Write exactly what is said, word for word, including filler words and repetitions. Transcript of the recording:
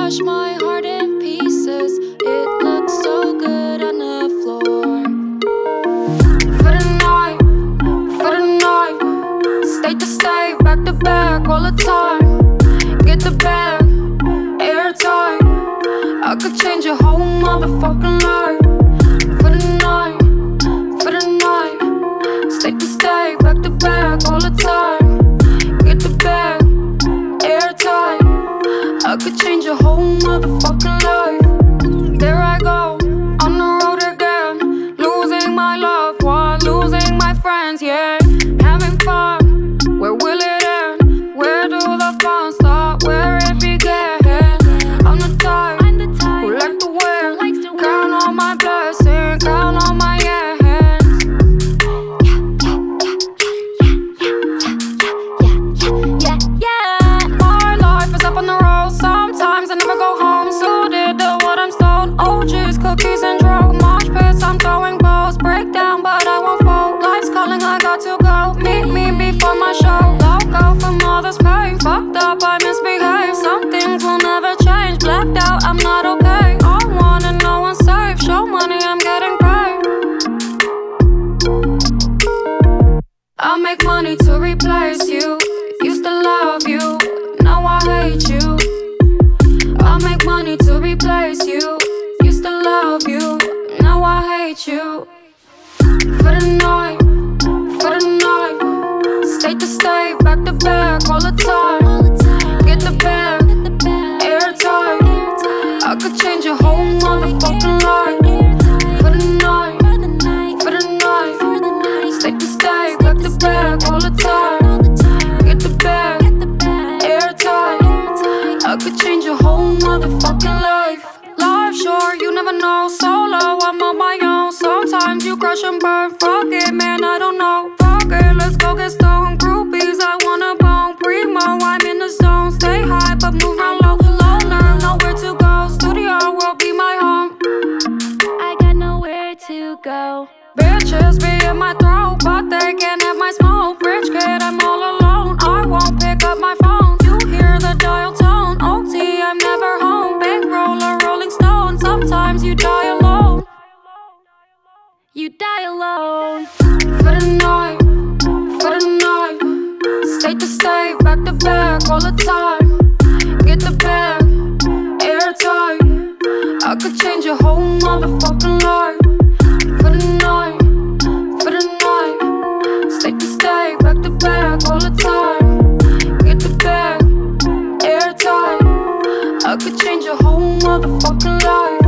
dash my heart in pieces. It looks so good on the floor. For the night, for the night, state to state, back to back all the time. Get the bag, airtight. I could change your whole motherfucking life. For the night, for the night, state to state, back to back all the time. Get the bag, airtight. I could change your whole motherfucking life. There I go, on the road again, losing my loved one, losing my friends, yeah. Having fun, where will it end? Where do the fun start? Where it began? I'm the type who like to win. Count on my blessings, count on my hands. Yeah, yeah. My life is up on the road. Sometimes I never go home. Suited to what I'm sold. O Gs, cookies and drugs. Mosh pits, I'm throwing balls. Break down, but I won't fold. Life's calling, I got to go. Meet me before my show. Loco from all this pain. Fucked up, I misbehave. Some things will never change. Blacked out, I'm not okay. I want and no one's safe. Show money, I'm getting paid. I make money to replace you. Used to love you, now I hate you. I make money to replace you. Used to love you, now I hate you. For the night, for the night, state to state, back to back all the time. Get the bag, airtight. I could change your whole motherfucking life. For the night, for the night, state to state, back to back all the time. Get the bag, airtight. I could change your whole motherfucking life. Life short, you never know. Solo, I'm on my own. Sometimes you crush and burn. Fuck it, man, I don't know. Fuck it, let's go get stoned. Groupies, I wanna bone. Primo, I'm in the zone. Stay high, but move around low. Loner, nowhere to go. Studio will be my home. I got nowhere to go. Bitches be in my throat, but they can't have my smoke. Rich kid, I'm all alone. I won't pick up my phone. You hear the dial tone. O T, I'm never home. Big roller, rolling stone. Sometimes you die alone. You die alone. For the night, for the night, state to state, back to back all the time. Get the bag, airtight. I could change your whole motherfucking life. For the night, for the night, state to state, back to back all the time. Get the bag, airtight. I could change your whole motherfucking life.